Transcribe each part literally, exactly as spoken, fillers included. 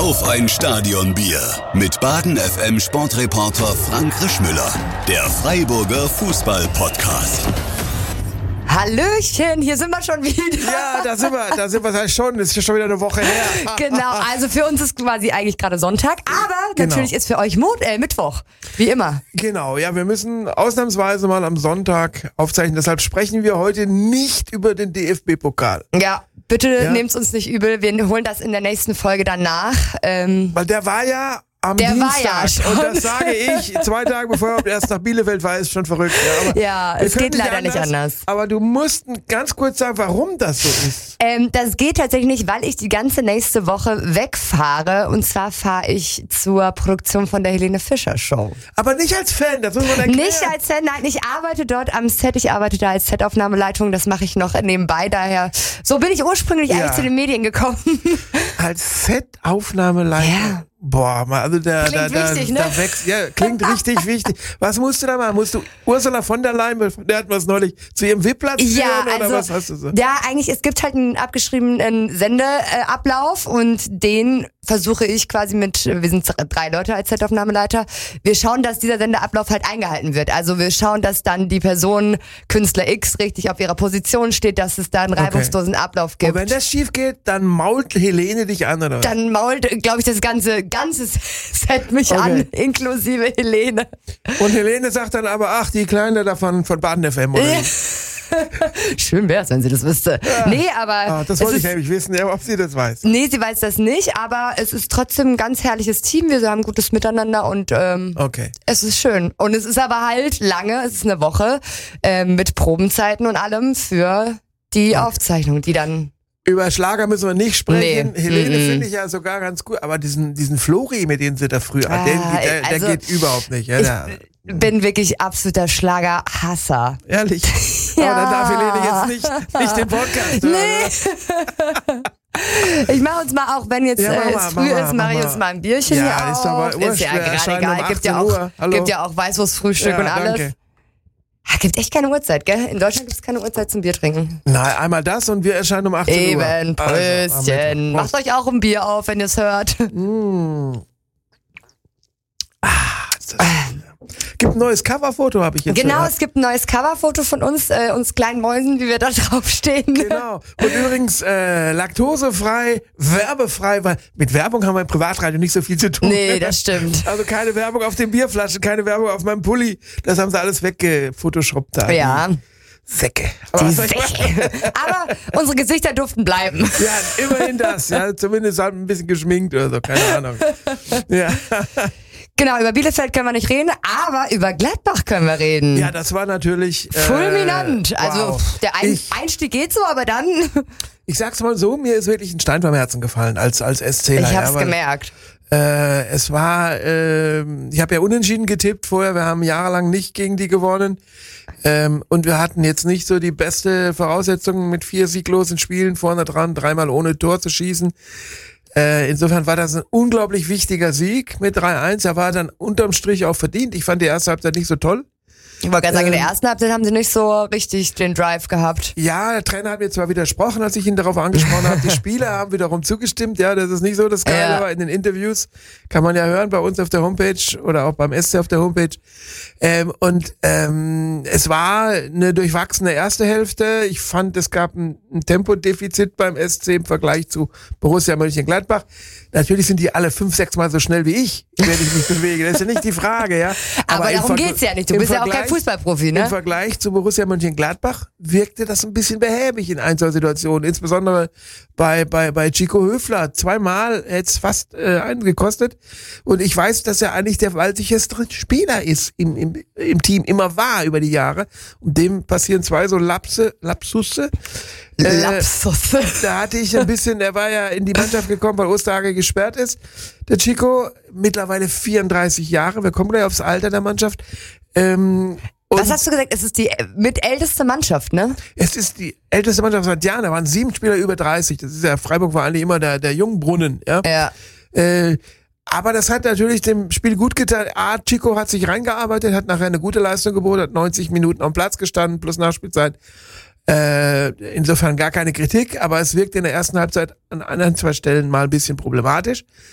Auf ein Stadionbier mit Baden F M Sportreporter Frank Rischmüller. Der Freiburger Fußball-Podcast. Hallöchen, hier sind wir schon wieder. Ja, da sind wir, da sind wir halt schon. Das ist ja schon wieder eine Woche her. Genau, also für uns ist quasi eigentlich gerade Sonntag, aber Genau. natürlich ist für euch Mo- äh, Mittwoch, wie immer. Genau, ja, wir müssen ausnahmsweise mal am Sonntag aufzeichnen. Deshalb sprechen wir heute nicht über den D F B-Pokal. Ja, bitte Ja. nehmt's uns nicht übel, wir holen das in der nächsten Folge dann nach. Ähm, Weil der war ja am Der war Dienstag. ja schon. Und das sage ich zwei Tage bevor er erst nach Bielefeld war, ist schon verrückt. Ja, aber Ja, wir es können geht leider nicht anders. Aber du musst ganz kurz sagen, warum das so ist. ähm, das geht tatsächlich nicht, weil ich die ganze nächste Woche wegfahre. Und zwar fahre ich zur Produktion von der Helene Fischer Show. Aber nicht als Fan, das muss man erklären. Nicht als Set, nein, ich arbeite dort am Set, ich arbeite da als Setaufnahmeleitung, das mache ich noch nebenbei, daher, so bin ich ursprünglich Ja. eigentlich zu den Medien gekommen. Als Set-Aufnahmeleiter. Ja. Boah, mal, also da, da, Klingt da, wichtig, ne? da wächst, ja, klingt richtig wichtig. Was musst du da machen? Musst du Ursula von der Leyen, der hat was neulich, zu ihrem V I P-Platz Ja, führen, oder also, was hast du so? ja, eigentlich, es gibt halt einen abgeschriebenen Sendeablauf und den versuche ich quasi mit, wir sind drei Leute als Setaufnahmeleiter, wir schauen, dass dieser Sendeablauf halt eingehalten wird. Also wir schauen, dass dann die Person, Künstler X, richtig auf ihrer Position steht, dass es da einen reibungslosen Ablauf gibt. Und wenn das schief geht, dann mault Helene dich an, oder was? Dann mault, glaube ich, das ganze, ganze Set mich Okay. an, inklusive Helene. Und Helene sagt dann aber, ach, die Kleine davon von Baden F M, oder Ja. wie? Schön wär's, wenn sie das wüsste. Nee, aber Ah, das es wollte ich ist, nämlich wissen, ja, ob sie das weiß. nee, sie weiß das nicht, aber es ist trotzdem ein ganz herrliches Team. Wir haben gutes Miteinander und ähm, Okay. es ist schön. Und es ist aber halt lange, es ist eine Woche ähm, mit Probenzeiten und allem für die Aufzeichnung, die dann... Über Schlager müssen wir nicht sprechen. Nee. Helene Mm-mm. finde ich ja sogar ganz gut, aber diesen, diesen Flori, mit dem sie da früher, Ah, den, der, also, der geht überhaupt nicht. Ja, Ich ja. bin wirklich absoluter Schlagerhasser. Ehrlich. Ja. Aber dann darf Helene jetzt nicht, nicht den Podcast hören. Ich mache uns mal, auch wenn jetzt Ja, mach äh, mal, es mach früh mal, ist, mache ich mach uns mal. mal ein Bierchen Ja, hier ist auf. aber Ist wurscht, ja wir gerade erscheinen egal. um Gibt ja achtzehn auch, Uhr. Hallo. gibt ja auch Weißwurstfrühstück Ja, und alles. danke. Ah, gibt echt keine Uhrzeit, gell? In Deutschland gibt es keine Uhrzeit zum Bier trinken. Nein, einmal das und wir erscheinen um achtzehn Uhr. Eben, Also, am Pröstchen. Mittwoch. Macht euch auch ein Bier auf, wenn ihr es hört. Mm. Ah, ist das Gibt ein neues Coverfoto, habe ich jetzt Genau, gehört. es gibt ein neues Coverfoto von uns, äh, uns kleinen Mäusen, wie wir da draufstehen. Genau. Und übrigens äh, laktosefrei, werbefrei, weil mit Werbung haben wir im Privatradio nicht so viel zu tun. Nee, das stimmt. Also keine Werbung auf den Bierflaschen, keine Werbung auf meinem Pulli. Das haben sie alles weggefotoshoppt da. Ja, Die Säcke. die Aber was soll ich machen? Säcke. Aber unsere Gesichter durften bleiben. Ja, immerhin das. Ja, zumindest halt ein bisschen geschminkt oder so, keine Ahnung. Ja. Genau, über Bielefeld können wir nicht reden, aber über Gladbach können wir reden. Ja, das war natürlich äh, Fulminant. Also wow. der Ein ich, Einstieg geht so, aber dann... ich sag's mal so, mir ist wirklich ein Stein vom Herzen gefallen als als SCler. Ich hab's ja, weil, gemerkt. Äh, es war, äh, ich habe ja unentschieden getippt vorher, wir haben jahrelang nicht gegen die gewonnen ähm, und wir hatten jetzt nicht so die beste Voraussetzung mit vier sieglosen Spielen vorne dran, dreimal ohne Tor zu schießen. Äh, insofern war das ein unglaublich wichtiger Sieg mit drei eins. Er war dann unterm Strich auch verdient. Ich fand die erste Halbzeit nicht so toll. Ich wollte gerade sagen, in der Ähm, ersten Halbzeit haben sie nicht so richtig den Drive gehabt. Ja, der Trainer hat mir zwar widersprochen, als ich ihn darauf angesprochen habe. Die Spieler haben wiederum zugestimmt. Ja, das ist nicht so das Geile, Ja. aber in den Interviews kann man ja hören bei uns auf der Homepage oder auch beim S C auf der Homepage. Ähm, und ähm, es war eine durchwachsene erste Hälfte. Ich fand, es gab ein, ein Tempodefizit beim S C im Vergleich zu Borussia Mönchengladbach. Natürlich sind die alle fünf, sechs Mal so schnell wie ich, wenn ich mich bewege. Das ist ja nicht die Frage, ja. Aber, im darum Vergl- geht's ja nicht. Du im bist ja auch kein Vergleich- Fußballprofi, Im ne? Vergleich zu Borussia Mönchengladbach wirkte das ein bisschen behäbig in Einzelsituationen, insbesondere bei bei bei Chico Höfler. Zweimal hätte es fast äh, einen gekostet. Und ich weiß, dass er eigentlich der gewaltigste Spieler ist im, im, im Team, immer war über die Jahre. Und dem passieren zwei so Lapse, Lapsusse. Äh, Lapsus. Da hatte ich ein bisschen, er war ja in die Mannschaft gekommen, weil Osterhage gesperrt ist. Der Chico, mittlerweile vierunddreißig Jahre, wir kommen gleich aufs Alter der Mannschaft. Ähm, und Was hast du gesagt? Es ist die mitälteste Mannschaft, ne? es ist die älteste Mannschaft seit Jahren, da waren sieben Spieler über dreißig. Das ist ja, Freiburg war eigentlich immer der, der Jungbrunnen, ja. Ja. Äh, aber das hat natürlich dem Spiel gut getan. A, Chico hat sich reingearbeitet, hat nachher eine gute Leistung geboten, hat neunzig Minuten am Platz gestanden, plus Nachspielzeit. Äh, insofern gar keine Kritik, aber es wirkt in der ersten Halbzeit an anderen zwei Stellen mal ein bisschen problematisch.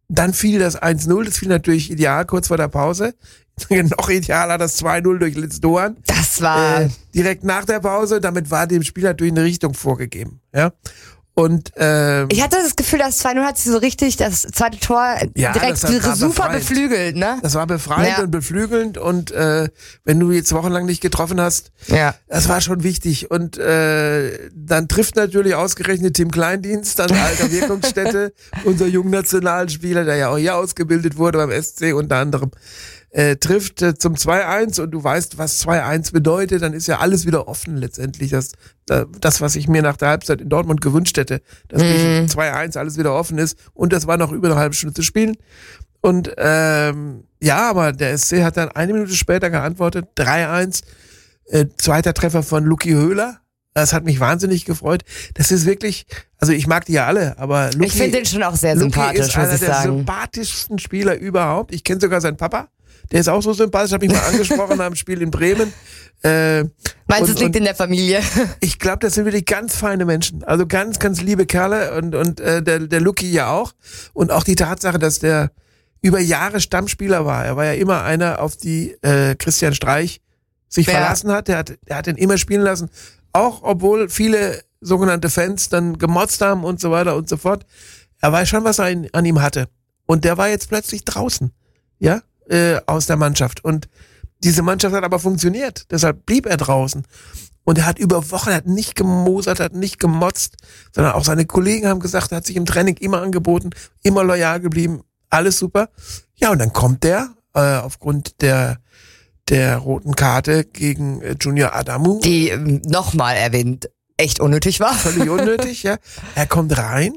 Dann fiel das eins null, das fiel natürlich ideal kurz vor der Pause. Noch idealer das zwei null durch Litz Doan. Das war... Äh, direkt nach der Pause, damit war dem Spiel natürlich eine Richtung vorgegeben. Ja. Und ähm, ich hatte das Gefühl, das zwei null hat sie so richtig, das zweite Tor ja, direkt das war super befreiend. beflügelt, ne? Das war befreiend ja. und beflügelnd und äh, wenn du jetzt wochenlang nicht getroffen hast, ja. das war schon wichtig. Und äh, dann trifft natürlich ausgerechnet Tim Kleindienst an alter Wirkungsstätte, unser Jungnationalspieler, der ja auch hier ausgebildet wurde beim S C unter anderem. Äh, trifft äh, zum zwei eins und du weißt, was zwei eins bedeutet, dann ist ja alles wieder offen letztendlich. Das, äh, das was ich mir nach der Halbzeit in Dortmund gewünscht hätte, dass mm. zwei eins alles wieder offen ist und das war noch über eine halbe Stunde zu spielen. Und ähm, ja, aber der S C hat dann eine Minute später geantwortet, drei eins, äh, zweiter Treffer von Luki Höhler. Das hat mich wahnsinnig gefreut. Das ist wirklich, also ich mag die ja alle, aber Luki, ich finde den schon auch sehr Luki sympathisch, ist einer muss ich der sagen. sympathischsten Spieler überhaupt. Ich kenne sogar seinen Papa. Der ist auch so sympathisch, habe ich mal angesprochen nach dem Spiel in Bremen. Äh, Meinst du, und, es liegt in der Familie? Ich glaube, das sind wirklich ganz feine Menschen. Also ganz, ganz liebe Kerle und, und äh, der, der Luki ja auch. Und auch die Tatsache, dass der über Jahre Stammspieler war. Er war ja immer einer, auf die äh, Christian Streich sich ja. verlassen hat. Der hat, der hat ihn immer spielen lassen. Auch obwohl viele sogenannte Fans dann gemotzt haben und so weiter und so fort. Er weiß schon, was er an, an ihm hatte. Und der war jetzt plötzlich draußen. Ja? Äh, aus der Mannschaft. Und diese Mannschaft hat aber funktioniert. Deshalb blieb er draußen. Und er hat über Wochen, er hat nicht gemosert, hat nicht gemotzt, sondern auch seine Kollegen haben gesagt, er hat sich im Training immer angeboten, immer loyal geblieben. Alles super. Ja, und dann kommt der, äh, aufgrund der, der roten Karte gegen äh, Junior Adamu. Die, ähm, nochmal erwähnt, echt unnötig war. Völlig unnötig, ja. Er kommt rein.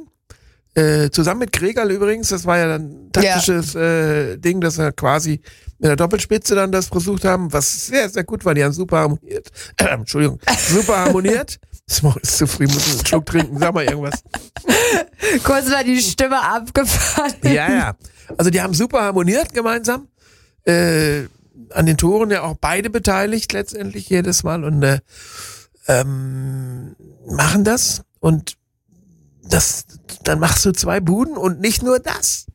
Äh, zusammen mit Gregerl übrigens, das war ja dann ein taktisches ja. äh, Ding, dass wir quasi mit der Doppelspitze dann das versucht haben, was sehr, sehr gut war. Die haben super harmoniert. Äh, Entschuldigung, super harmoniert. Das ist zu früh, muss einen Schluck trinken, sag mal irgendwas. Kurz war die Stimme abgefahren. Ja, ja. Also die haben super harmoniert gemeinsam. Äh, an den Toren ja auch beide beteiligt letztendlich jedes Mal und äh, ähm, machen das und das, dann machst du zwei Buden und nicht nur das.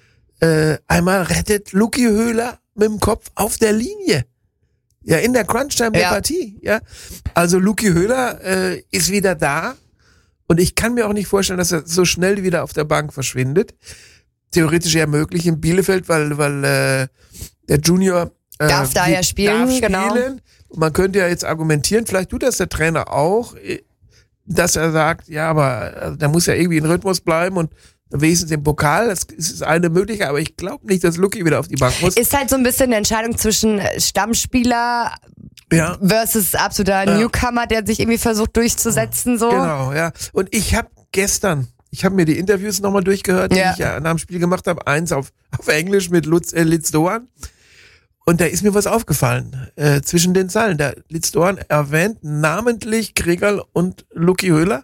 Äh, einmal rettet Luki Höhler mit dem Kopf auf der Linie. Ja, in der Crunch-Time der ja. Partie. Ja, also Luki Höhler äh, ist wieder da und ich kann mir auch nicht vorstellen, dass er so schnell wieder auf der Bank verschwindet. Theoretisch ja möglich in Bielefeld, weil weil äh, der Junior äh, darf da ja spielen, darf spielen. genau. Und man könnte ja jetzt argumentieren, vielleicht tut das der Trainer auch, dass er sagt, ja, aber da muss ja irgendwie ein Rhythmus bleiben und wenigstens im Pokal, das ist eine Möglichkeit, aber ich glaube nicht, dass Luki wieder auf die Bank muss. Ist halt so ein bisschen eine Entscheidung zwischen Stammspieler ja. versus absoluter ja. Newcomer, der sich irgendwie versucht durchzusetzen. So. Genau, ja. Und ich habe gestern, ich habe mir die Interviews nochmal durchgehört, ja. die ich ja nach dem Spiel gemacht habe, eins auf, auf Englisch mit Lutz, äh, Litz Doan. Und da ist mir was aufgefallen äh, zwischen den Zeilen. Der Litz Doan erwähnt namentlich Gregerl und Luki Höhler.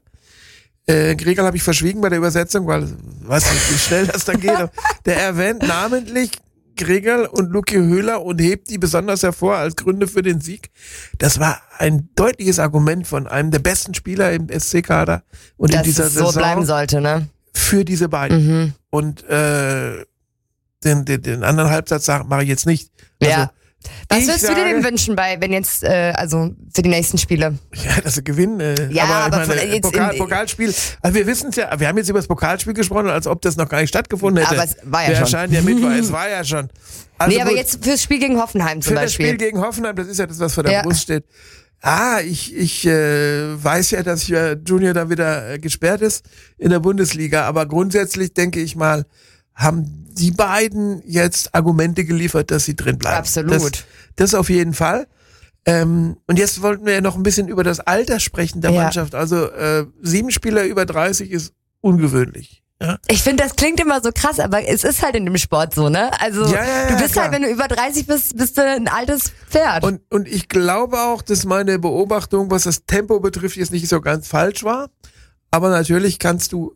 Äh, Gregerl habe ich verschwiegen bei der Übersetzung, weil weiß nicht, wie schnell das dann geht. Der erwähnt namentlich Gregerl und Luki Höhler und hebt die besonders hervor als Gründe für den Sieg. Das war ein deutliches Argument von einem der besten Spieler im S C-Kader und dass in dieser es so Saison bleiben sollte, ne? Für diese beiden. Mhm. Und äh, den, den, den anderen Halbsatz mache ich jetzt nicht. Also, ja. Was ich würdest sage, du dir denn wünschen bei, wenn jetzt, äh, also für die nächsten Spiele? Ja, dass sie gewinnen. Äh, Ja, aber, aber ich meine, von- jetzt Pokal, in- Pokalspiel, also wir wissen es ja, wir haben jetzt über das Pokalspiel gesprochen, als ob das noch gar nicht stattgefunden hätte. Aber es war ja wir schon. erscheinen ja mit, weil es war ja schon. Also Nee, aber gut, jetzt fürs Spiel gegen Hoffenheim zum für das Spiel Beispiel. gegen Hoffenheim, das ist ja das, was vor der Ja. Brust steht. Ah, ich, ich äh, weiß ja, dass äh, Junior da wieder äh, gesperrt ist in der Bundesliga, aber grundsätzlich denke ich mal, haben die beiden jetzt Argumente geliefert, dass sie drin bleiben. Absolut. Das, das auf jeden Fall. Ähm, und jetzt wollten wir ja noch ein bisschen über das Alter sprechen der Ja. Mannschaft. Also äh, sieben Spieler über dreißig ist ungewöhnlich. Ja? Ich finde, das klingt immer so krass, aber es ist halt in dem Sport so, ne? Also Ja, ja, ja, du bist klar. halt, wenn du über dreißig bist, bist du ein altes Pferd. Und, und ich glaube auch, dass meine Beobachtung, was das Tempo betrifft, jetzt nicht so ganz falsch war. Aber natürlich kannst du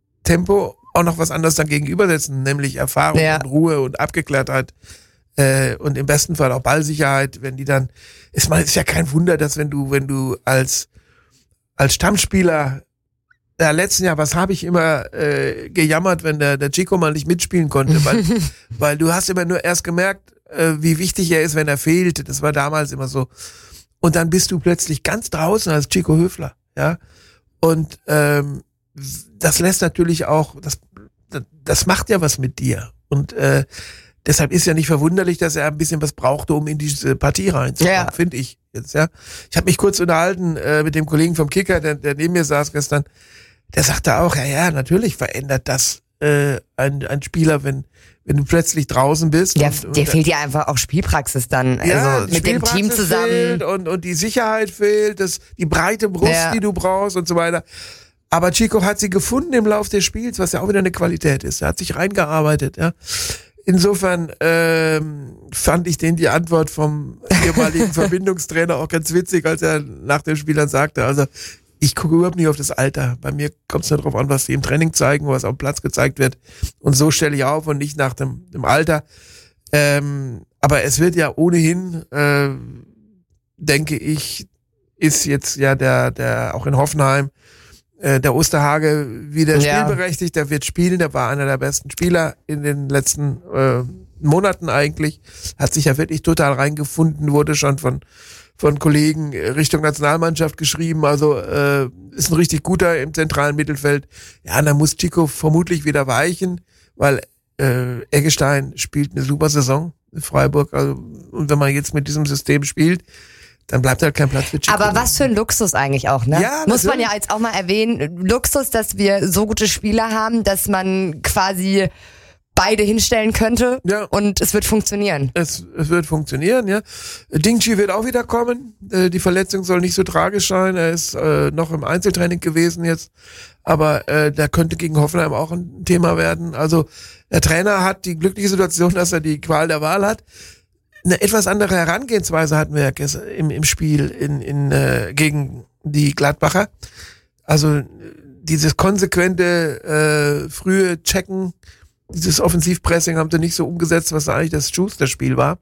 Tempo auch noch was anderes dann gegenübersetzen, nämlich Erfahrung Ja. und Ruhe und Abgeklärtheit äh, und im besten Fall auch Ballsicherheit, wenn die dann, ist man ist ja kein Wunder, dass wenn du wenn du als als Stammspieler ja, letzten Jahr, was habe ich immer äh, gejammert, wenn der, der Chico mal nicht mitspielen konnte, weil, weil du hast immer nur erst gemerkt, äh, wie wichtig er ist, wenn er fehlt. Das war damals immer so. Und dann bist du plötzlich ganz draußen als Chico Höfler, ja. Und ähm, das lässt natürlich auch, das, das macht ja was mit dir. Und äh, deshalb ist ja nicht verwunderlich, dass er ein bisschen was brauchte, um in diese Partie reinzukommen, ja. finde ich jetzt, ja. Ich habe mich kurz unterhalten äh, mit dem Kollegen vom Kicker, der, der neben mir saß gestern. Der sagte auch, ja, ja, natürlich verändert das äh, ein, ein Spieler, wenn wenn du plötzlich draußen bist. Ja, und, dir und, fehlt ja einfach auch Spielpraxis dann, ja, also mit dem Team zusammen. Fehlt und, und die Sicherheit fehlt, das, die breite Brust, ja. die du brauchst und so weiter. Aber Chico hat sie gefunden im Lauf des Spiels, was ja auch wieder eine Qualität ist. Er hat sich reingearbeitet, ja. Insofern ähm, fand ich den die Antwort vom ehemaligen Verbindungstrainer auch ganz witzig, als er nach dem Spiel dann sagte, also ich gucke überhaupt nicht auf das Alter. Bei mir kommt es nur darauf an, was sie im Training zeigen, was auf dem Platz gezeigt wird. Und so stelle ich auf und nicht nach dem, dem Alter. Ähm, aber es wird ja ohnehin, äh, denke ich, ist jetzt ja der, der auch in Hoffenheim, äh, der Osterhage wieder ja. spielberechtigt. Der wird spielen. Der war einer der besten Spieler in den letzten äh, Monaten eigentlich. Hat sich ja wirklich total reingefunden, wurde schon von von Kollegen Richtung Nationalmannschaft geschrieben, also äh, ist ein richtig guter im zentralen Mittelfeld. Ja, da muss Chico vermutlich wieder weichen, weil äh, Eggestein spielt eine super Saison in Freiburg. Also, und wenn man jetzt mit diesem System spielt, dann bleibt halt kein Platz für Chico. Aber was für ein Luxus eigentlich auch, ne? Ja, muss man ja jetzt auch mal erwähnen. Luxus, dass wir so gute Spieler haben, dass man quasi beide hinstellen könnte ja. und es wird funktionieren. Es, es wird funktionieren, ja. Dingchi wird auch wieder kommen. Äh, die Verletzung soll nicht so tragisch sein. Er ist äh, noch im Einzeltraining gewesen jetzt, aber äh, da könnte gegen Hoffenheim auch ein Thema werden. Also der Trainer hat die glückliche Situation, dass er die Qual der Wahl hat. Eine etwas andere Herangehensweise hatten wir im, im Spiel in, in, äh, gegen die Gladbacher. Also dieses konsequente äh, frühe Checken, dieses Offensivpressing haben sie nicht so umgesetzt, was eigentlich das Schuster-Spiel war.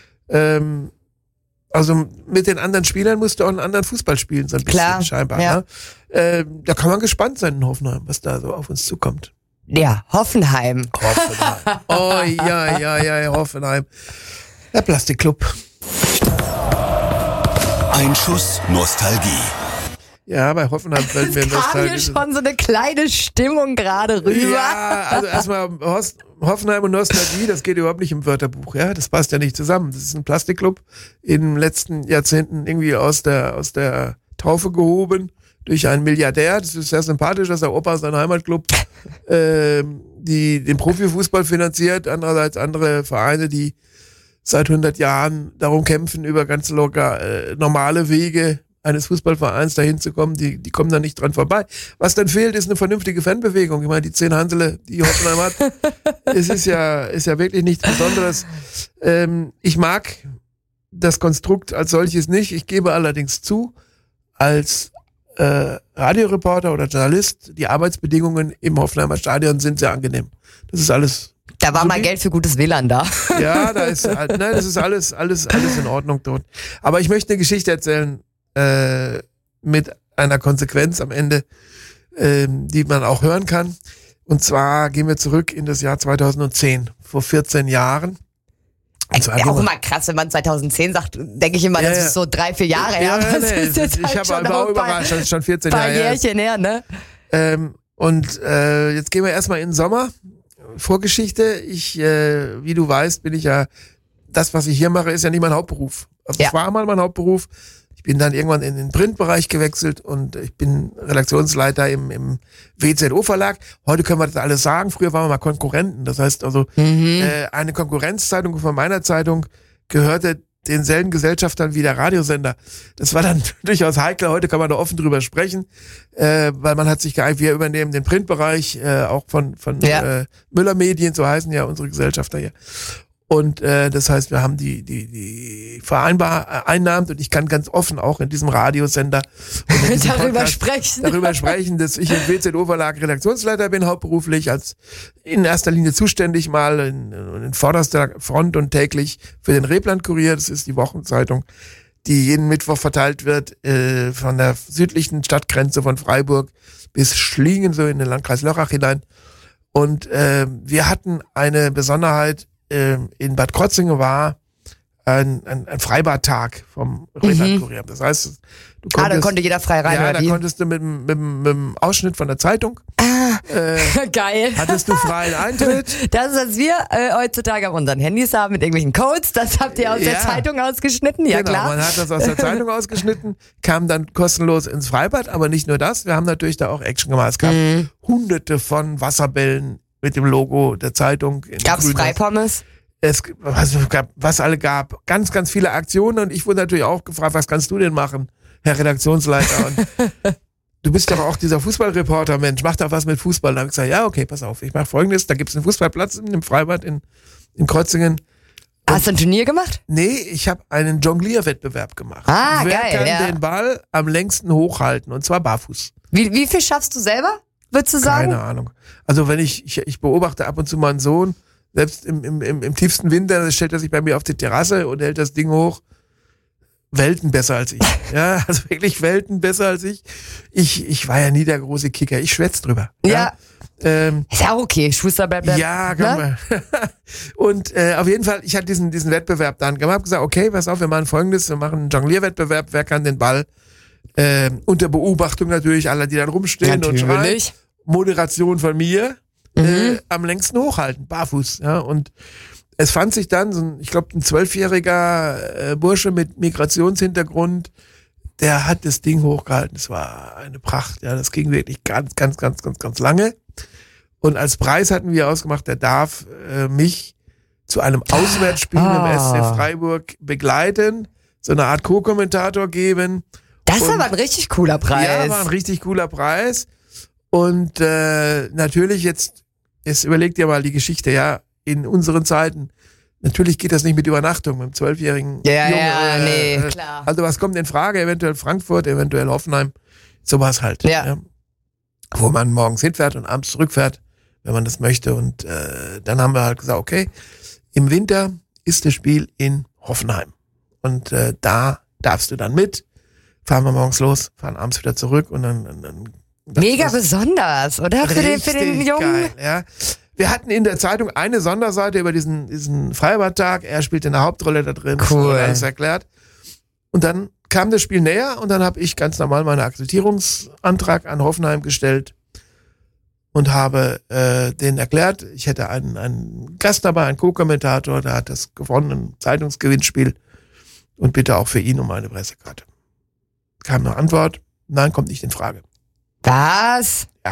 Ähm, also mit den anderen Spielern musst du auch einen anderen Fußball spielen, so ein bisschen Klar, scheinbar. Ja. Ne? Ähm, da kann man gespannt sein in Hoffenheim, was da so auf uns zukommt. Ja, Hoffenheim. Hoffenheim. Oh ja, ja, ja, ja, Hoffenheim. Der Plastikclub. Ein Schuss Nostalgie. Ja, bei Hoffenheim fällt mir Nostalgie. Kam hier schon so eine kleine Stimmung gerade rüber. Ja, also erstmal Hoffenheim und Nostalgie, das geht überhaupt nicht im Wörterbuch, ja, das passt ja nicht zusammen. Das ist ein Plastikclub, in den letzten Jahrzehnten irgendwie aus der aus der Taufe gehoben durch einen Milliardär. Das ist sehr sympathisch, dass der Opa seinen Heimatclub äh, die den Profifußball finanziert, andererseits andere Vereine, die seit hundert Jahren darum kämpfen, über ganz locker äh, normale Wege eines Fußballvereins dahin zu kommen, die, die kommen da nicht dran vorbei. Was dann fehlt, ist eine vernünftige Fanbewegung. Ich meine, die zehn Hansele, die Hoffenheim hat, es ist ja, ist ja wirklich nichts Besonderes. Ähm, ich mag das Konstrukt als solches nicht. Ich gebe allerdings zu, als äh, Radioreporter oder Journalist, die Arbeitsbedingungen im Hoffenheimer Stadion sind sehr angenehm. Das ist alles. Da war mal Geld für gutes W L A N da. Ja, da ist, nein, das ist alles, alles, alles in Ordnung dort. Aber ich möchte eine Geschichte erzählen, äh, mit einer Konsequenz am Ende, äh, die man auch hören kann. Und zwar gehen wir zurück in das Jahr zweitausendzehn, vor vierzehn Jahren. Und zwar ja, auch immer krass, wenn man zweitauszehn sagt, denke ich immer, ja, das ja. ist so drei, vier Jahre her. Ja, ja, nee, ich halt habe auch überrascht, das ist schon vierzehn Jahre her. Jährchen her, ne? Ähm, und äh, jetzt gehen wir erstmal in den Sommer. Vorgeschichte, ich, äh, wie du weißt, bin ich ja, das, was ich hier mache, ist ja nicht mein Hauptberuf. Also es ja. war mal mein Hauptberuf. Ich bin dann irgendwann in den Printbereich gewechselt und ich bin Redaktionsleiter im, im W Z O-Verlag. Heute können wir das alles sagen. Früher waren wir mal Konkurrenten. Das heißt also, mhm. äh, eine Konkurrenzzeitung von meiner Zeitung gehörte denselben Gesellschaftern wie der Radiosender. Das war dann durchaus heikel. Heute kann man da offen drüber sprechen, äh, weil man hat sich geeinigt, wir übernehmen den Printbereich, äh, auch von, von ja. äh, Müller Medien, so heißen ja unsere Gesellschafter hier. Und äh, das heißt, wir haben die die die Vereinbareinnahmen und ich kann ganz offen auch in diesem Radiosender und in diesem darüber Podcast sprechen, darüber sprechen, dass ich im W Z O-Verlag Redaktionsleiter bin, hauptberuflich als in erster Linie zuständig mal in, in vorderster Front und täglich für den Rebland-Kurier, das ist die Wochenzeitung, die jeden Mittwoch verteilt wird, äh, von der südlichen Stadtgrenze von Freiburg bis Schliengen, so in den Landkreis Lörrach hinein. Und äh, wir hatten eine Besonderheit, äh, in Bad Krozingen war ein, ein, ein Freibadtag vom Rheinland-Kurier. Das heißt, du konntest, ah, da konnte jeder frei rein, ja, oder da wie? konntest du mit, mit, mit dem Ausschnitt von der Zeitung, Ah, äh, geil. hattest du freien Eintritt. Das ist, was wir äh, heutzutage auf unseren Handys haben mit irgendwelchen Codes. Das habt ihr aus Ja. der Zeitung ausgeschnitten, ja Genau, klar. man hat das aus der Zeitung ausgeschnitten, kam dann kostenlos ins Freibad, aber nicht nur das, wir haben natürlich da auch Action gemacht. Es gab Mhm. hunderte von Wasserbällen mit dem Logo der Zeitung. in Gab's grün. Freipommes? Es was, gab, was alle gab, ganz, ganz viele Aktionen und ich wurde natürlich auch gefragt, was kannst du denn machen, Herr Redaktionsleiter? Und du bist doch auch dieser Fußballreporter, Mensch, mach doch was mit Fußball. Da habe ich gesagt, ja, okay, pass auf, ich mache Folgendes, da gibt's einen Fußballplatz in dem Freibad in, in Kreuzingen. Hast du ein Turnier gemacht? Nee, ich habe einen Jonglierwettbewerb gemacht. Ah, Wer geil, kann ja. den Ball am längsten hochhalten und zwar barfuß? Wie, wie viel schaffst du selber, würdest du sagen? Keine Ahnung. Also wenn ich, ich, ich beobachte ab und zu meinen Sohn, selbst im, im, im, im tiefsten Winter stellt er sich bei mir auf die Terrasse und hält das Ding hoch. Welten besser als ich. Ja, also wirklich Welten besser als ich. Ich, ich war ja nie der große Kicker. Ich schwätz drüber. Ja. Ähm, Ist ja auch okay, Schuster bleibt bleibt. ja, kann ne? man. Und äh, auf jeden Fall, ich hatte diesen, diesen Wettbewerb dann gemacht, habe gesagt, okay, pass auf, wir machen Folgendes, wir machen einen Jonglierwettbewerb, wer kann den Ball äh, unter Beobachtung natürlich aller, die dann rumstehen und schreien. Natürlich. Moderation von mir Mhm. äh, am längsten hochhalten, barfuß. Ja, und es fand sich dann so ein, ich glaube, ein zwölfjähriger äh, Bursche mit Migrationshintergrund, der hat das Ding hochgehalten. Es war eine Pracht. Ja, das ging wirklich ganz, ganz, ganz, ganz, ganz lange. Und als Preis hatten wir ausgemacht, der darf äh, mich zu einem Auswärtsspiel Ah. im S C Freiburg begleiten, so eine Art Co-Kommentator geben. Das ist Und- aber ein richtig cooler Preis. Ja, war ein richtig cooler Preis. Und äh, natürlich jetzt, jetzt überleg dir mal die Geschichte, ja, in unseren Zeiten, natürlich geht das nicht mit Übernachtung mit einem zwölfjährigen Ja, Jungen. ja, äh, nee, äh, klar. Also was kommt in Frage? Eventuell Frankfurt, eventuell Hoffenheim, sowas halt. Ja. Wo man morgens hinfährt und abends zurückfährt, wenn man das möchte. Und äh, dann haben wir halt gesagt, okay, im Winter ist das Spiel in Hoffenheim. Und äh, da darfst du dann mit. Fahren wir morgens los, fahren abends wieder zurück und dann, dann, dann Mega das besonders, oder? Für den, für den richtig Jungen. geil, ja. Wir hatten in der Zeitung eine Sonderseite über diesen, diesen Freibadtag. Er spielte eine Hauptrolle da drin. Das Cool. wurde alles erklärt. Und dann kam das Spiel näher und dann habe ich ganz normal meinen Akkreditierungsantrag an Hoffenheim gestellt und habe äh, denen erklärt, ich hätte einen, einen Gast dabei, einen Co-Kommentator, der hat das gewonnen, ein Zeitungsgewinnspiel und bitte auch für ihn um eine Pressekarte. Kam eine Antwort, nein, kommt nicht in Frage. Was? Ja.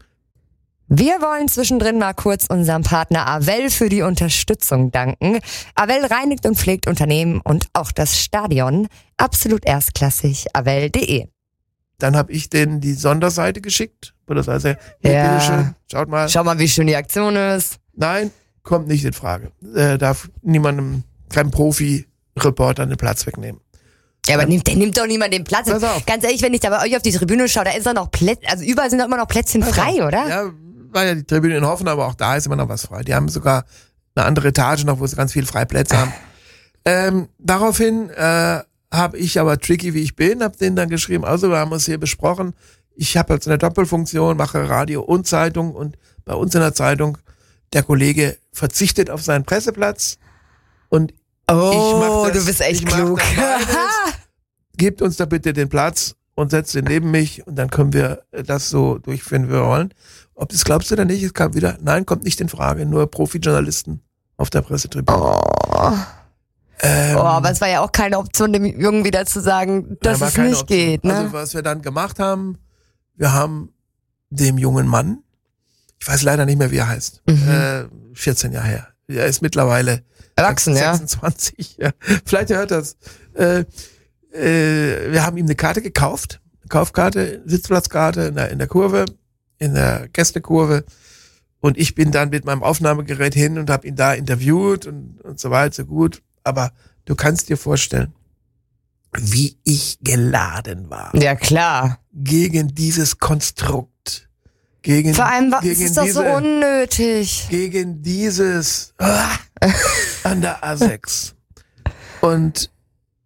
Wir wollen zwischendrin mal kurz unserem Partner Avell für die Unterstützung danken. Avell reinigt und pflegt Unternehmen und auch das Stadion. Absolut erstklassig. Avell punkt de. Dann habe ich denen die Sonderseite geschickt, wo das heißt, hier, Ja. bitteschön, schaut mal. Schau mal, wie schön die Aktion ist. Nein, kommt nicht in Frage. Äh, darf niemandem, keinem Profi-Reporter den Platz wegnehmen. Ja, aber nimmt, der nimmt doch niemand den Platz. Pass auf. Ganz ehrlich, wenn ich da bei euch auf die Tribüne schaue, da ist doch noch Plätze, also überall sind doch immer noch Plätzchen frei, oder? Ja, war ja die Tribüne in Hoffen, aber auch da ist immer noch was frei. Die haben sogar eine andere Etage noch, wo sie ganz viele Freiplätze haben. Ähm, daraufhin äh, habe ich aber tricky, wie ich bin, habe denen dann geschrieben, also wir haben uns hier besprochen, ich habe jetzt eine Doppelfunktion, mache Radio und Zeitung und bei uns in der Zeitung, der Kollege verzichtet auf seinen Presseplatz und Oh, ich mach das, du bist echt ich mach klug. das beides. Gebt uns da bitte den Platz und setzt ihn neben mich und dann können wir das so durchführen, wie wir wollen. Ob das glaubst du oder nicht, es kam wieder, nein, kommt nicht in Frage, nur Profi-Journalisten auf der Pressetribüne. Oh. Ähm, Oh, aber es war ja auch keine Option, dem Jungen wieder zu sagen, dass war es keine nicht Option. geht, ne? Also was wir dann gemacht haben, wir haben dem jungen Mann, ich weiß leider nicht mehr, wie er heißt, Mhm. äh, vierzehn Jahre her, er ist mittlerweile Erwachsen, ja. sechsundzwanzig, ja. Vielleicht hört das. Äh, äh, wir haben ihm eine Karte gekauft, eine Kaufkarte, Sitzplatzkarte in der, in der Kurve, in der Gästekurve. Und ich bin dann mit meinem Aufnahmegerät hin und habe ihn da interviewt und, und so weit, so gut. Aber du kannst dir vorstellen, wie ich geladen war Ja, klar. gegen dieses Konstrukt. Gegen, Vor allem, was gegen ist das so diese- unnötig? gegen dieses ah, an der A sechs. Und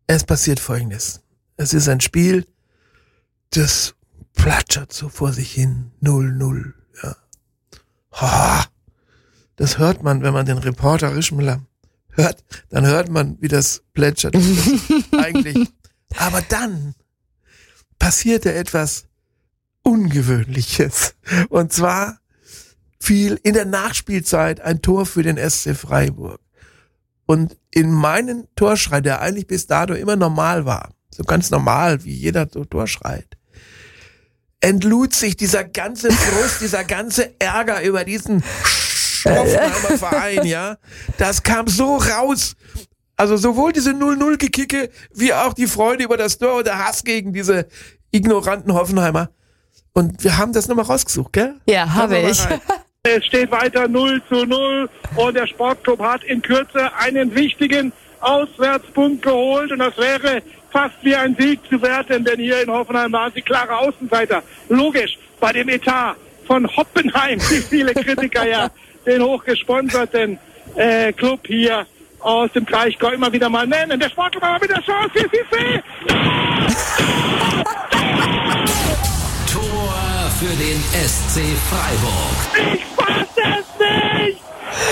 es passiert Folgendes. Es ist ein Spiel, das plätschert so vor sich hin. null null. Ja. Ha, das hört man, wenn man den Reporter Rischmüller hört. Dann hört man, wie das plätschert. Eigentlich. Aber dann passierte etwas Ungewöhnliches. Und zwar fiel in der Nachspielzeit ein Tor für den S C Freiburg. Und in meinen Torschrei, der eigentlich bis dato immer normal war, so ganz normal, wie jeder so Tor schreit, entlud sich dieser ganze Frust, dieser ganze Ärger über diesen Hoffenheimer Verein, ja. Das kam so raus. Also sowohl diese null null Gekicke, wie auch die Freude über das Tor und der Hass gegen diese ignoranten Hoffenheimer. Und wir haben das nochmal rausgesucht, gell? Ja, habe ich. Es steht weiter null zu null und der Sportclub hat in Kürze einen wichtigen Auswärtspunkt geholt und das wäre fast wie ein Sieg zu werten, denn hier in Hoffenheim waren sie klare Außenseiter. Logisch, bei dem Etat von Hoppenheim, wie viele Kritiker ja den hochgesponserten äh, Club hier aus dem Kraichgau immer wieder mal nennen. Der Sportclub aber mit der Chance, hier ist die Tor für den S C Freiburg. Ich fass es nicht!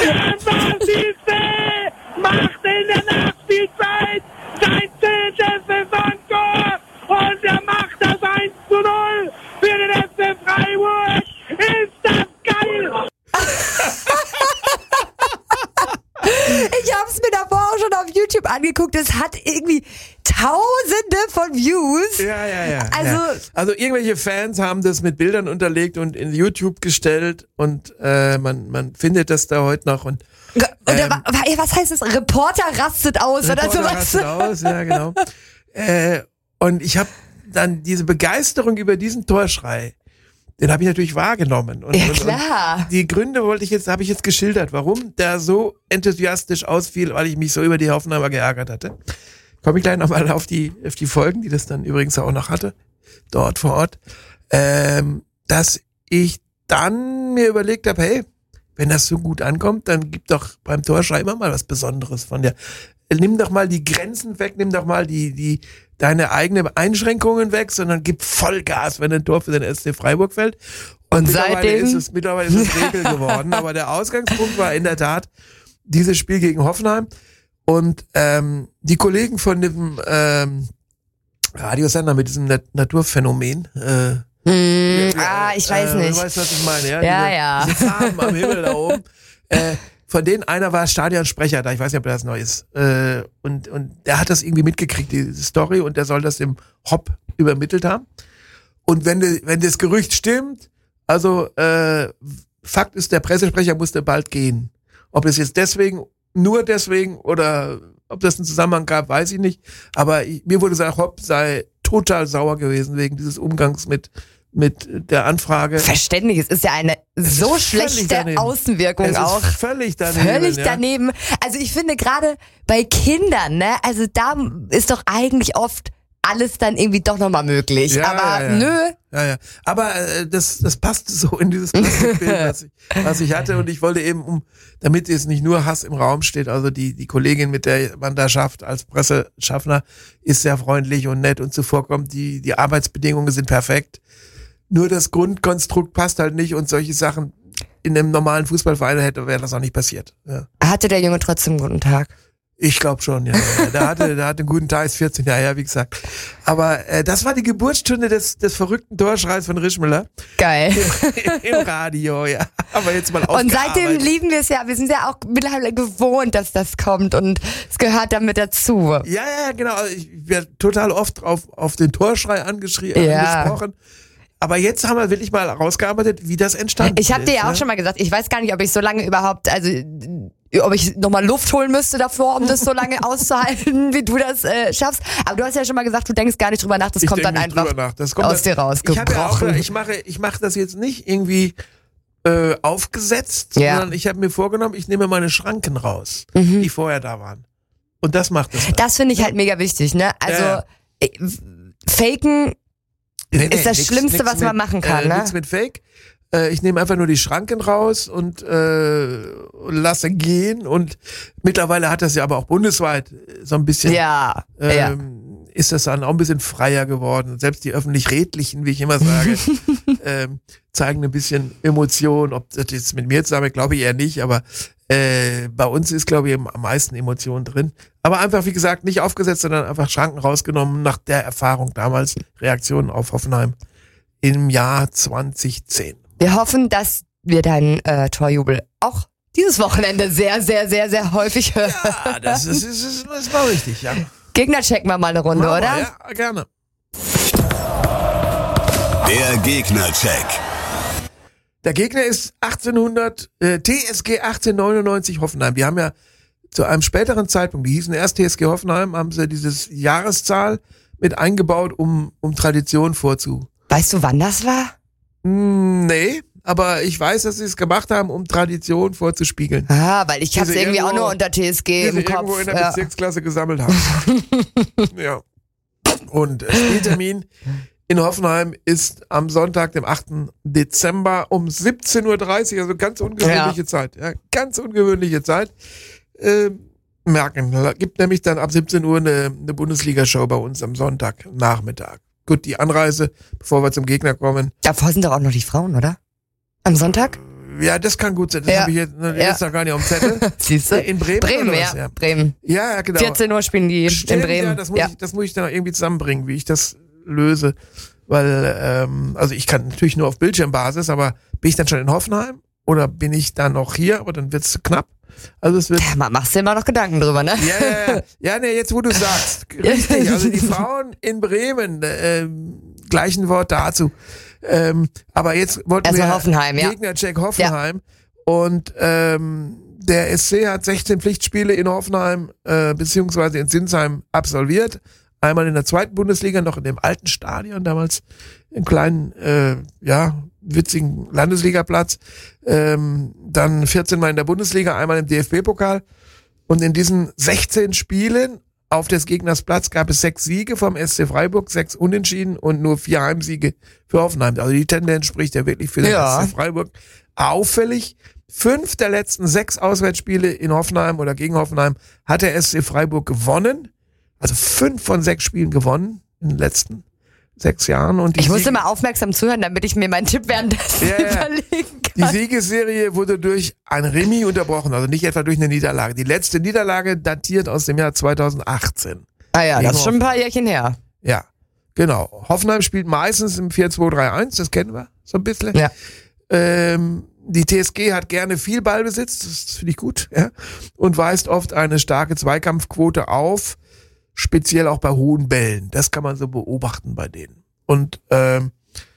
Mbassi macht in der Nachspielzeit sein zehntes Saisontor und er macht das eins zu null für den S C Freiburg. Ist das geil! Ich hab's mir davor auch schon auf YouTube angeguckt. Es hat irgendwie Tausende von Views. Ja, ja, ja. Also, ja. also irgendwelche Fans haben das mit Bildern unterlegt und in YouTube gestellt und äh, man, man findet das da heute noch. Und, oder ähm, was heißt das? Reporter rastet aus Reporter oder sowas? rastet aus, ja genau. äh, und ich habe dann diese Begeisterung über diesen Torschrei, den habe ich natürlich wahrgenommen. Und, Ja, und, klar. Und die Gründe wollte ich jetzt, habe ich jetzt geschildert, warum der so enthusiastisch ausfiel, weil ich mich so über die Hoffenheimer geärgert hatte. Komme ich gleich nochmal auf die, auf die Folgen, die das dann übrigens auch noch hatte, dort vor Ort, ähm, dass ich dann mir überlegt habe, hey, wenn das so gut ankommt, dann gib doch beim Torschrei immer mal was Besonderes von dir. Nimm doch mal die Grenzen weg, nimm doch mal die, die, deine eigenen Einschränkungen weg, sondern gib Vollgas, wenn ein Tor für den S C Freiburg fällt. Und, Und mittlerweile seitdem? ist es, mittlerweile ist es Regel geworden. Aber der Ausgangspunkt war in der Tat dieses Spiel gegen Hoffenheim. Und ähm, die Kollegen von dem ähm, Radiosender mit diesem Nat- Naturphänomen, äh, Hm, ja, ah, ich weiß äh, nicht. Du weißt, was ich meine, ja? Ja, diese, ja. Diese Farben am Himmel da oben. Äh, von denen einer war Stadionsprecher da, ich weiß nicht, ob das neu ist. Äh, und, und der hat das irgendwie mitgekriegt, diese Story, und der soll das dem Hopp übermittelt haben. Und wenn, de, wenn das Gerücht stimmt, also äh, Fakt ist, der Pressesprecher musste bald gehen. Ob das jetzt deswegen, nur deswegen oder ob das einen Zusammenhang gab, weiß ich nicht. Aber ich, mir wurde gesagt, Hopp sei total sauer gewesen wegen dieses Umgangs mit mit der Anfrage. Verständlich, es ist ja eine so ist völlig schlechte daneben. Außenwirkung Es ist auch. völlig daneben. Völlig ja. daneben. Also ich finde gerade bei Kindern, ne, also da ist doch eigentlich oft alles dann irgendwie doch nochmal möglich. Ja, Aber ja, ja. nö. Ja, ja. Aber äh, das, das passt so in dieses Plastikbild, was ich, was ich hatte. Und ich wollte eben, um, damit jetzt nicht nur Hass im Raum steht, also die, die Kollegin, mit der man da schafft als Presseschaffner, ist sehr freundlich und nett und zuvorkommt. Die, die Arbeitsbedingungen sind perfekt. Nur das Grundkonstrukt passt halt nicht und solche Sachen in einem normalen Fußballverein hätte, wäre das auch nicht passiert. Ja. Hatte der Junge trotzdem einen guten Tag? Ich glaube schon, ja. ja. Der hatte, der hatte einen guten Tag, ist vierzehn Jahre her, wie gesagt. Aber äh, das war die Geburtsstunde des, des verrückten Torschreis von Rischmüller. Geil. Im Radio, ja. Aber jetzt mal Und seitdem aufgearbeitet. lieben wir es ja. Wir sind ja auch mittlerweile gewohnt, dass das kommt und es gehört damit dazu. Ja, ja, genau. Also ich werde total oft auf, auf den Torschrei angeschrien, Ja. angesprochen. Aber jetzt haben wir wirklich mal rausgearbeitet, wie das entstanden ist. Ich habe dir ja auch ne? schon mal gesagt, ich weiß gar nicht, ob ich so lange überhaupt, also ob ich nochmal Luft holen müsste davor, um das so lange auszuhalten, wie du das äh, schaffst. Aber du hast ja schon mal gesagt, du denkst gar nicht drüber nach, das Ich kommt denk dann nicht einfach drüber nach. Das kommt aus dir Ich, hab ja auch, rausgebrochen. ich mache, ich mache das jetzt nicht irgendwie äh, aufgesetzt, Ja. sondern ich habe mir vorgenommen, ich nehme meine Schranken raus, die vorher da waren. Und das macht es. dann. Das finde ich halt mega wichtig, ne? Also Ja. äh, faken Nee, nee, ist das nix- Schlimmste, nix was man mit, machen kann, äh, ne? Nichts mit Fake. Äh, ich nehme einfach nur die Schranken raus und äh, lasse gehen. Und mittlerweile hat das ja aber auch bundesweit so ein bisschen, Ja, ähm, ja. ist das dann auch ein bisschen freier geworden. Selbst die öffentlich-redlichen, wie ich immer sage, ähm, zeigen ein bisschen Emotion. Ob das jetzt mit mir zusammen, glaube ich eher nicht, aber äh, bei uns ist, glaube ich, am meisten Emotion drin. Aber einfach, wie gesagt, nicht aufgesetzt, sondern einfach Schranken rausgenommen nach der Erfahrung damals, Reaktionen auf Hoffenheim im Jahr zwanzig zehn. Wir hoffen, dass wir deinen äh, Torjubel auch dieses Wochenende sehr, sehr, sehr, sehr häufig hören. Ja, das ist, ist, ist, ist mal richtig, ja. Gegner checken wir mal eine Runde, Machen wir, oder? Ja, gerne. Der Gegnercheck. Der Gegner ist achtzehnhundert, äh, T S G achtzehnhundertneunundneunzig Hoffenheim. Die haben ja zu einem späteren Zeitpunkt, die hießen erst T S G Hoffenheim, haben sie dieses Jahreszahl mit eingebaut, um, um Tradition vorzu. Weißt du, wann das war? Hm, nee, aber ich weiß, dass sie es gemacht haben, um Tradition vorzuspiegeln. Ah, weil ich hab's sie irgendwie auch irgendwo- nur unter T S G Die sie im Kopf. irgendwo in der Ja. Bezirksklasse gesammelt haben. Ja. Und äh, Spieltermin in Hoffenheim ist am Sonntag, dem achten Dezember um siebzehn Uhr dreißig, also ganz ungewöhnliche Ja. Zeit. Ja, ganz ungewöhnliche Zeit. Äh, merken, gibt nämlich dann ab siebzehn Uhr eine, eine Bundesliga-Show bei uns am Sonntagnachmittag. Gut, die Anreise, bevor wir zum Gegner kommen. Davor sind doch auch noch die Frauen, oder? Am Sonntag? Ja, das kann gut sein. Das Ja. habe ich jetzt, Ja. jetzt noch gar nicht auf dem Zettel. Siehst du? In Bremen Bremen, oder ja. was? Ja. Bremen. Ja, ja, genau. vierzehn Uhr spielen die Stimmt, in Bremen. Ja, das muss, Ja. Ich, das muss ich dann auch irgendwie zusammenbringen, wie ich das löse. Weil, ähm, also ich kann natürlich nur auf Bildschirmbasis, aber bin ich dann schon in Hoffenheim oder bin ich dann noch hier, aber dann wird's knapp. Also es wird. Ja, ma- machst du immer noch Gedanken drüber, ne? Ja, ja, ja. Ja, ne, jetzt wo du sagst. Richtig, also die Frauen in Bremen, ähm, gleichen Wort dazu. Ähm, aber jetzt wollten Erstmal wir Hoffenheim, ja. Gegnercheck Hoffenheim. Und ähm, der S C hat sechzehn Pflichtspiele in Hoffenheim äh, beziehungsweise in Sinsheim absolviert. Einmal in der zweiten Bundesliga, noch in dem alten Stadion, damals im kleinen, äh, ja, witzigen Landesligaplatz. Ähm, dann vierzehn Mal in der Bundesliga, einmal im D F B-Pokal. Und in diesen sechzehn Spielen auf des Gegners Platz gab es sechs Siege vom S C Freiburg, sechs Unentschieden und nur vier Heimsiege für Hoffenheim. Also die Tendenz spricht ja wirklich für den Ja. S C Freiburg. Auffällig, fünf der letzten sechs Auswärtsspiele in Hoffenheim oder gegen Hoffenheim hat der S C Freiburg gewonnen. Also fünf von sechs Spielen gewonnen in den letzten sechs Jahren. Und die Ich musste Siege- mal aufmerksam zuhören, damit ich mir meinen Tipp währenddessen Ja, ja. überlegen Die kann. Siegesserie wurde durch ein Remis unterbrochen, also nicht etwa durch eine Niederlage. Die letzte Niederlage datiert aus dem Jahr zweitausendachtzehn. Ah ja, Gegen das ist schon ein paar Jährchen her. Ja, genau. Hoffenheim spielt meistens im vier zwei drei eins, das kennen wir so ein bisschen. Ja. Ähm, die T S G hat gerne viel Ballbesitz, das finde ich gut, ja, und weist oft eine starke Zweikampfquote auf, speziell auch bei hohen Bällen. Das kann man so beobachten bei denen. Und ähm,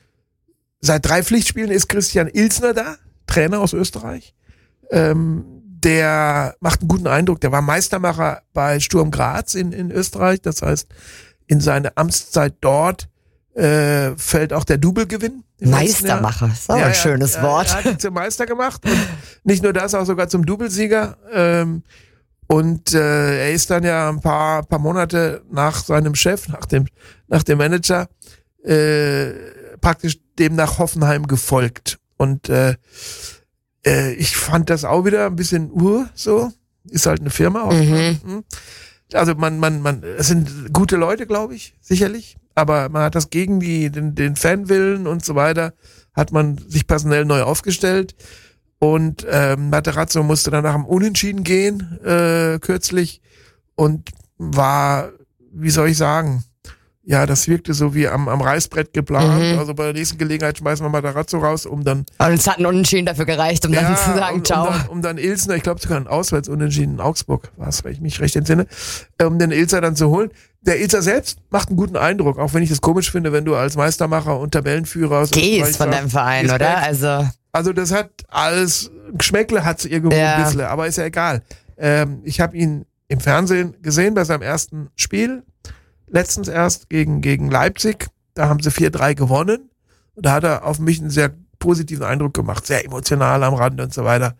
seit drei Pflichtspielen ist Christian Ilsner da, Trainer aus Österreich. Ähm, der macht einen guten Eindruck. Der war Meistermacher bei Sturm Graz in, in Österreich. Das heißt, in seine Amtszeit dort äh, fällt auch der Double-Gewinn. im letzten Jahr. Meistermacher, ist auch Ja, ein ja, schönes ja, Wort. Er hat ihn zum Meister gemacht und nicht nur das, auch sogar zum Doublesieger. Ähm, und äh, er ist dann ja ein paar paar Monate nach seinem Chef, nach dem nach dem Manager, äh, praktisch dem nach Hoffenheim gefolgt. Und äh, äh, ich fand das auch wieder ein bisschen uh, so. Ist halt eine Firma. Hoffenheim. Mhm. Also man, man, man, es sind gute Leute, glaube ich, sicherlich. Aber man hat das gegen die, den, den Fanwillen und so weiter, hat man sich personell neu aufgestellt. Und ähm, Materazzo musste dann nach dem Unentschieden gehen, äh, kürzlich. Und war, wie soll ich sagen, ja, das wirkte so wie am, am Reißbrett geplant. Mhm. Also bei der nächsten Gelegenheit schmeißen wir Materazzo raus, um dann Und es hat ein Unentschieden dafür gereicht, um dann zu sagen, um, ciao. Um dann, um dann Ilsner, ich glaube sogar ein Auswärtsunentschieden in Augsburg war es, wenn ich mich recht entsinne, um den Ilser dann zu holen. Der Ilser selbst macht einen guten Eindruck, auch wenn ich das komisch finde, wenn du als Meistermacher und Tabellenführer aus Österreich Gehst von sagst, deinem Verein, Respekt. oder? Also, Also das hat alles, Geschmäckle hat's irgendwo Ja. ein bisschen, aber ist ja egal. Ähm, ich habe ihn im Fernsehen gesehen bei seinem ersten Spiel, letztens erst gegen, gegen Leipzig. Da haben sie vier drei gewonnen. Und da hat er auf mich einen sehr positiven Eindruck gemacht. Sehr emotional am Rand und so weiter.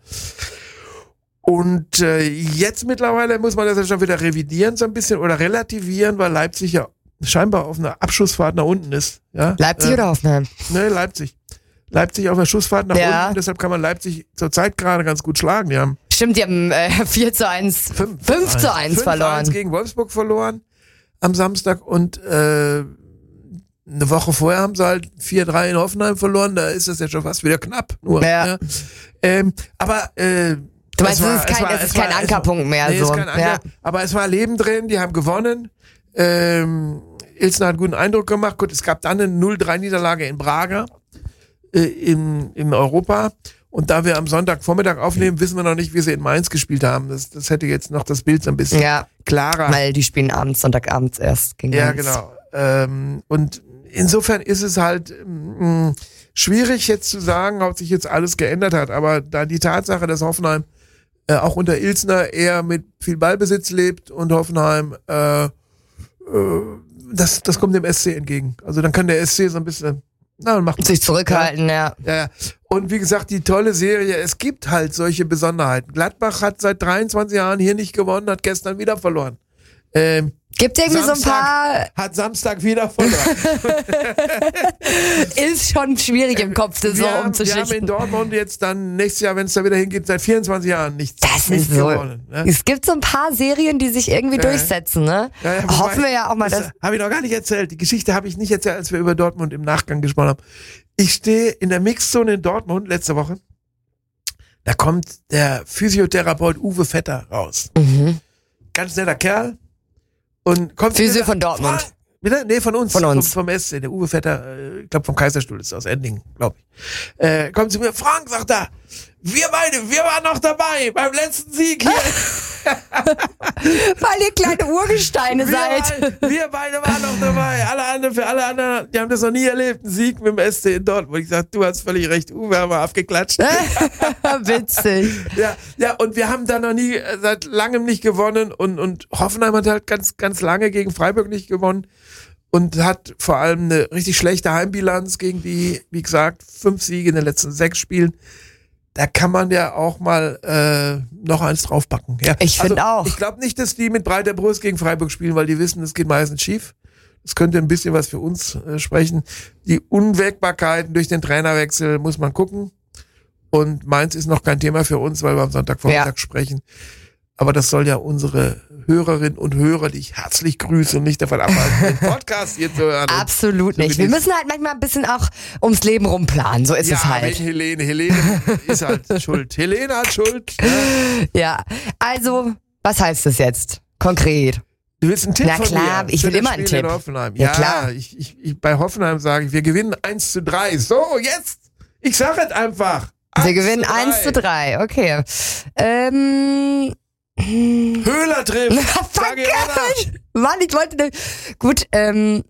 Und äh, jetzt mittlerweile muss man das ja schon wieder revidieren so ein bisschen oder relativieren, weil Leipzig ja scheinbar auf einer Abschussfahrt nach unten ist. Ja? Leipzig äh, oder Hoffenheim? Ne, Leipzig. Leipzig auf der Schussfahrt nach Ja. unten, deshalb kann man Leipzig zurzeit gerade ganz gut schlagen. Die haben Stimmt, die haben äh, vier zu eins, fünf zu eins verloren. fünf eins gegen Wolfsburg verloren am Samstag und äh, eine Woche vorher haben sie halt vier drei in Hoffenheim verloren, da ist es ja schon fast wieder knapp. Nur, Ja. ja. Ähm, aber äh, Du meinst, es war- es ist kein, es war- es ist es war- kein es war- Ankerpunkt mehr. Nee, so. ist kein Anker, Ja. aber es war Leben drin, die haben gewonnen. Ähm, Ilsen hat einen guten Eindruck gemacht. Gut, es gab dann eine null drei Niederlage in Braga äh, im, im Europa. Und da wir am Sonntagvormittag aufnehmen, wissen wir noch nicht, wie sie in Mainz gespielt haben. Das, das hätte jetzt noch das Bild so ein bisschen Ja, klarer. weil die spielen abends, Sonntagabends erst gegen Ja, uns. genau. Ähm, und insofern ist es halt mh, schwierig jetzt zu sagen, ob sich jetzt alles geändert hat. Aber da die Tatsache, dass Hoffenheim äh, auch unter Ilsner eher mit viel Ballbesitz lebt und Hoffenheim, äh, äh, das, das kommt dem S C entgegen. Also dann kann der S C so ein bisschen, na, macht Sich zurückhalten, ja. ja, ja. Und wie gesagt, die tolle Serie, es gibt halt solche Besonderheiten. Gladbach hat seit dreiundzwanzig Jahren hier nicht gewonnen, hat gestern wieder verloren. Ähm, Gibt irgendwie so ein paar, hat Samstag wieder verloren. ist schon schwierig im Kopf, das so wir, haben, wir haben in umzuschichten. Dortmund jetzt dann nächstes Jahr, wenn es da wieder hingeht, seit vierundzwanzig Jahren nichts, Das nichts ist so. gewonnen. Ne? Es gibt so ein paar Serien, die sich irgendwie Ja. durchsetzen, ne? Ja, ja, wobei- Hoffen wir ja auch mal, dass. Das habe ich noch gar nicht erzählt. Die Geschichte habe ich nicht erzählt, als wir über Dortmund im Nachgang gesprochen haben. Ich stehe in der Mixzone in Dortmund letzte Woche. Da kommt der Physiotherapeut Uwe Vetter raus. Mhm. Ganz netter Kerl. Und kommt Physio wieder- von Dortmund. Frank, bitte? Nee, von uns. Von uns. Vom, vom S C. Der Uwe Vetter, äh, ich glaube vom Kaiserstuhl, ist aus Endingen, glaube ich. Äh, kommt zu mir, Frank, sagt er, wir beide, wir waren noch dabei beim letzten Sieg hier. Weil ihr kleine Urgesteine Wir, seid. beide, wir beide waren noch dabei. Alle anderen, für alle anderen, die haben das noch nie erlebt. Ein Sieg mit dem S C in Dortmund. Ich sag, du hast völlig recht. Uwe haben wir abgeklatscht. Witzig. ja, ja, und wir haben da noch nie, äh, seit langem nicht gewonnen. Und, und Hoffenheim hat halt ganz, ganz lange gegen Freiburg nicht gewonnen. Und hat vor allem eine richtig schlechte Heimbilanz gegen die, wie gesagt, fünf Siege in den letzten sechs Spielen. Da kann man ja auch mal äh, noch eins draufpacken. Ja. Ich find also, auch. Ich glaube nicht, dass die mit breiter Brust gegen Freiburg spielen, weil die wissen, es geht meistens schief. Das könnte ein bisschen was für uns äh, sprechen. Die Unwägbarkeiten durch den Trainerwechsel muss man gucken. Und Mainz ist noch kein Thema für uns, weil wir am Sonntagvormittag Ja. sprechen. Aber das soll ja unsere Hörerinnen und Hörer, die ich herzlich grüße und nicht davon abhalten, den Podcast hier zu hören. Absolut so nicht. wie Wir die- müssen halt manchmal ein bisschen auch ums Leben rumplanen. So ist ja, es halt. wegen Helene. Helene ist halt schuld. Helene hat Schuld. Ja. Ja. Also, was heißt das jetzt? Konkret. Du willst einen Tipp Na von klar, mir ich für will das immer einen Spiel in Tipp. Hoffenheim. Ja, Ja, klar. Ich, ich, ich, bei Hoffenheim sage ich, wir gewinnen eins zu drei. So, jetzt. Ich sage es einfach. Wir gewinnen eins zu drei. Okay. Ähm. Höhler trifft. Sag ich auch Danke. Mann, ich wollte. ne- Gut, ähm.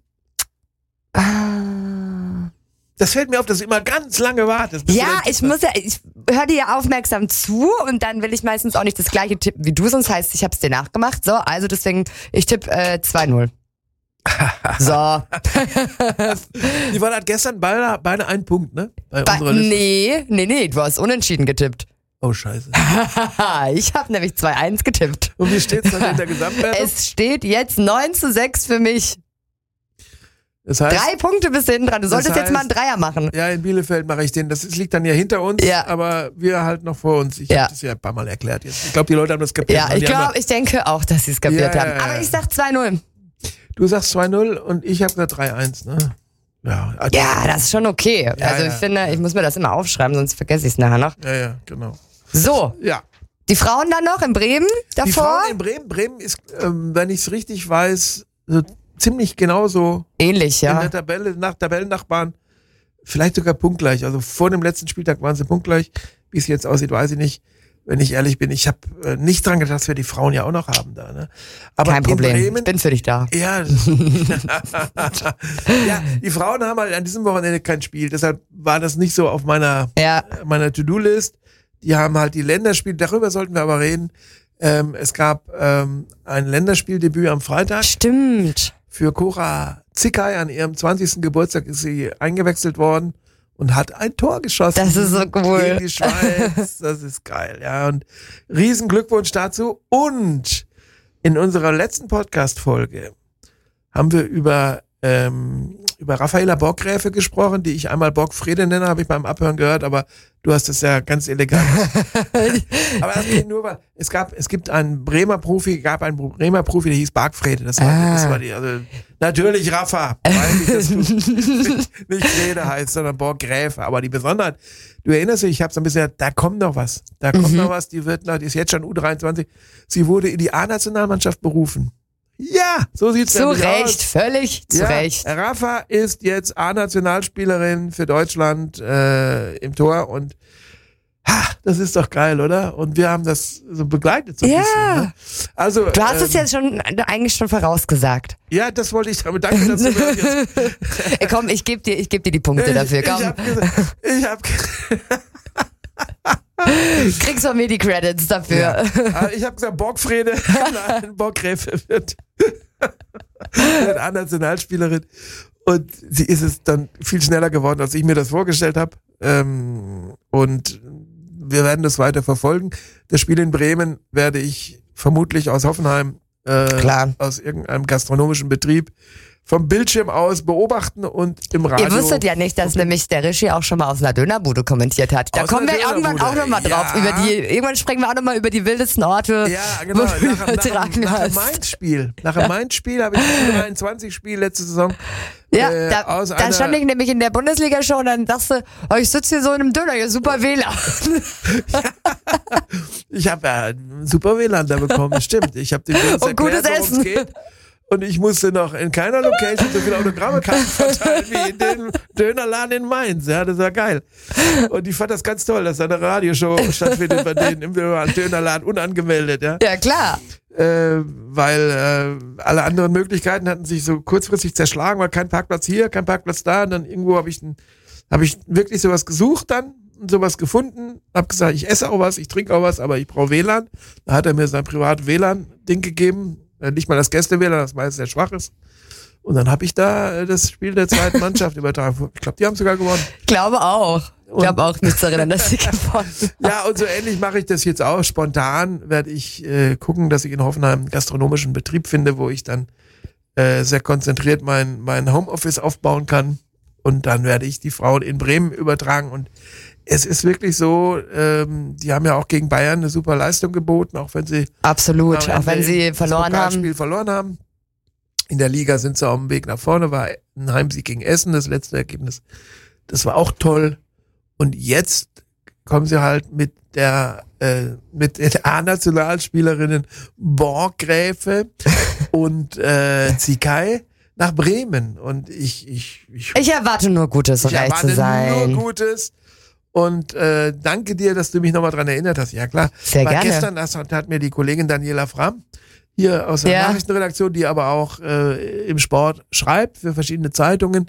ah. Das fällt mir auf, dass du immer ganz lange wartest. bis du Ja, deinen Tipp ich muss ja, ich höre dir ja aufmerksam zu und dann will ich meistens auch nicht das gleiche tippen wie du, sonst heißt ich hab's dir nachgemacht. So, also deswegen, ich tippe äh, zwei null. So. hast. Die waren halt gestern beide, beide einen Punkt, ne? Bei Ba unserer Liste. nee, nee, nee, du hast unentschieden getippt. Oh, scheiße. Ich habe nämlich zwei eins getippt. Und wie steht's dann in der Gesamtwertung? Es steht jetzt neun zu sechs für mich. Das heißt, Drei Punkte bist du hinten dran. Du Das solltest jetzt mal einen heißt- Dreier machen. ja, in Bielefeld mache ich den. Das ist, liegt dann ja hinter uns, Ja. aber wir halt noch vor uns. Ich Ja. habe das ja ein paar Mal erklärt jetzt. Ich glaube, die Leute haben das kapiert. Ja, Und ich die haben glaube, ich denke auch, dass sie es kapiert Ja, haben. ja, ja. Aber ich sag zwei null. Du sagst zwei null und ich habe gesagt drei eins, ne? Ja, also, Ja, das ist schon okay. Ja, also ja. ich finde, ich muss mir das immer aufschreiben, sonst vergesse ich es nachher noch. ja, ja, genau. So, Ja. die Frauen dann noch in Bremen Die davor? Frauen in Bremen, Bremen ist, ähm, wenn ich es richtig weiß, so ziemlich genauso Ähnlich, in ja. der Tabelle, nach Tabellennachbarn, vielleicht sogar punktgleich. Also vor dem letzten Spieltag waren sie punktgleich. Wie es jetzt aussieht, weiß ich nicht. Wenn ich ehrlich bin, ich habe äh, nicht dran gedacht, dass wir die Frauen ja auch noch haben da. Ne? Aber Kein Problem. in Ich Bremen, bin für dich da. ja, ja, die Frauen haben halt an diesem Wochenende kein Spiel. Deshalb war das nicht so auf meiner Ja. meiner To-Do-List. Die haben halt die Länderspiele, darüber sollten wir aber reden. Ähm, es gab ähm, ein Länderspieldebüt am Freitag. Stimmt. Für Cora Zickay an ihrem zwanzigsten Geburtstag ist sie eingewechselt worden und hat ein Tor geschossen. Das ist so cool. Gegen die Schweiz. Das ist geil, ja. Und riesen Glückwunsch dazu. Und in unserer letzten Podcast-Folge haben wir über, ähm, über Raffaella Borggräfe gesprochen, die ich einmal Borgfrede nenne, habe ich beim Abhören gehört, aber du hast es ja ganz elegant. Aber das geht nur, weil es gab, es gibt einen Bremer Profi, gab einen Bremer Profi, der hieß Borgfrede. Das war, ah. das war die, also natürlich Raffa, weil ich das nicht, nicht Frede heißt, sondern Borggräfe. Aber die Besonderheit, du erinnerst dich, ich habe so ein bisschen, da kommt noch was, da kommt mhm. noch was. Die wird noch, die ist jetzt schon U dreiundzwanzig. Sie wurde in die A-Nationalmannschaft berufen. Ja, so sieht's zu nämlich Recht, aus. völlig zu ja, Recht. Rafa ist jetzt A-Nationalspielerin für Deutschland äh, im Tor und ha, das ist doch geil, oder? Und wir haben das so begleitet so ein ja. bisschen. Ne? Also, du hast ähm, es ja schon eigentlich schon vorausgesagt. Ja, das wollte ich damit. Danke, dass du mir jetzt Ey, komm, ich gebe dir, ich geb dir die Punkte ich, dafür. Komm. Ich hab gesagt, ich hab kriegst von mir die Credits dafür. Ja. Ich habe gesagt, Borgfrede, nein, Borggräfe wird, wird A-Nationalspielerin. Und sie ist es dann viel schneller geworden, als ich mir das vorgestellt habe. Ähm, und wir werden das weiter verfolgen. Das Spiel in Bremen werde ich vermutlich aus Hoffenheim, äh, Klar. aus irgendeinem gastronomischen Betrieb, vom Bildschirm aus beobachten und im Radio. Ihr wusstet ja nicht, dass nämlich der Regie auch schon mal aus einer Dönerbude kommentiert hat. Da aus kommen wir Dönerbude. irgendwann auch nochmal drauf. Ja. Über die, irgendwann sprechen wir auch nochmal über die wildesten Orte. Ja, genau. Nach, nach, nach, nach dem Mainz-Spiel. Nach dem Mainz-Spiel habe ich ein U dreiundzwanzig-Spiel letzte Saison. Ja, äh, da, aus da einer, stand ich nämlich in der Bundesliga-Show und dann dachte ich, oh, ich sitze hier so in einem Döner, ja, super W L A N. Ich habe ja ein super W L A N da bekommen, stimmt. Ich habe dem Jungs und gutes erklärt, worum es geht. Und ich musste noch in keiner Location so viele Autogrammkarten verteilen wie in dem Dönerladen in Mainz. Ja, das war geil. Und ich fand das ganz toll, dass da eine Radioshow stattfindet bei denen im Dönerladen unangemeldet. Ja, ja klar. Äh, weil äh, alle anderen Möglichkeiten hatten sich so kurzfristig zerschlagen, weil kein Parkplatz hier, kein Parkplatz da. Und dann irgendwo habe ich, hab ich wirklich sowas gesucht dann. Sowas gefunden, hab gesagt, ich esse auch was, ich trinke auch was, aber ich brauche W L A N. Da hat er mir sein privat W L A N-Ding gegeben. Nicht mal das Gäste-W L A N, das meist sehr schwach ist. Und dann habe ich da das Spiel der zweiten Mannschaft übertragen. Ich glaube, die haben sogar gewonnen. Ich glaube auch. Ich glaube auch, mich zu erinnern, dass sie gewonnen haben. Ja, und so ähnlich mache ich das jetzt auch. Spontan werde ich äh, gucken, dass ich in Hoffenheim einen gastronomischen Betrieb finde, wo ich dann äh, sehr konzentriert mein, mein Homeoffice aufbauen kann. Und dann werde ich die Frauen in Bremen übertragen. Und es ist wirklich so, ähm, die haben ja auch gegen Bayern eine super Leistung geboten, auch wenn sie absolut, auch wenn sie verloren haben. Das Spiel verloren haben. In der Liga sind sie auf dem Weg nach vorne, war ein Heimsieg gegen Essen, das letzte Ergebnis. Das war auch toll. Und jetzt kommen sie halt mit der äh, mit den A-Nationalspielerinnen Borggräfe und äh, Zikai nach Bremen. Und ich ich ich, ich erwarte nur Gutes, um ehrlich zu sein. Ich erwarte nur Gutes. Und äh, danke dir, dass du mich nochmal dran erinnert hast. Ja klar. Sehr Weil gerne. Gestern das hat mir die Kollegin Daniela Fram hier aus der ja. Nachrichtenredaktion, die aber auch äh, im Sport schreibt für verschiedene Zeitungen,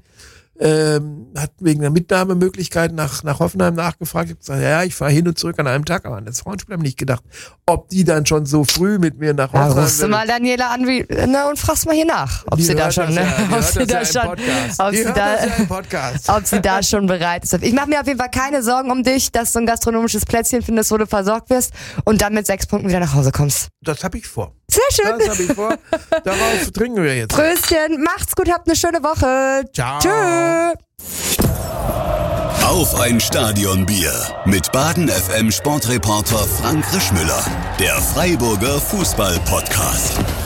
ähm, hat wegen der Mitnahmemöglichkeit nach, nach Hoffenheim nachgefragt. Ich habe gesagt, ja, ich fahre hin und zurück an einem Tag, aber an das Frauenspiel habe ich nicht gedacht, ob die dann schon so früh mit mir nach Hoffenheim ja, rufst du mal Daniela an wie, na, und fragst mal hier nach, ob die sie da schon, ja, ne, ob sie da schon, ob sie da, ja ob sie da schon bereit ist. Ich mache mir auf jeden Fall keine Sorgen um dich, dass du ein gastronomisches Plätzchen findest, wo du versorgt wirst und dann mit sechs Punkten wieder nach Hause kommst. Das habe ich vor. Sehr schön. Das habe ich vor. Darauf trinken wir jetzt. Pröstchen, macht's gut, habt eine schöne Woche. Ciao. Tschö. Auf ein Stadionbier mit Baden F M Sportreporter Frank Rischmüller. Der Freiburger Fußball-Podcast.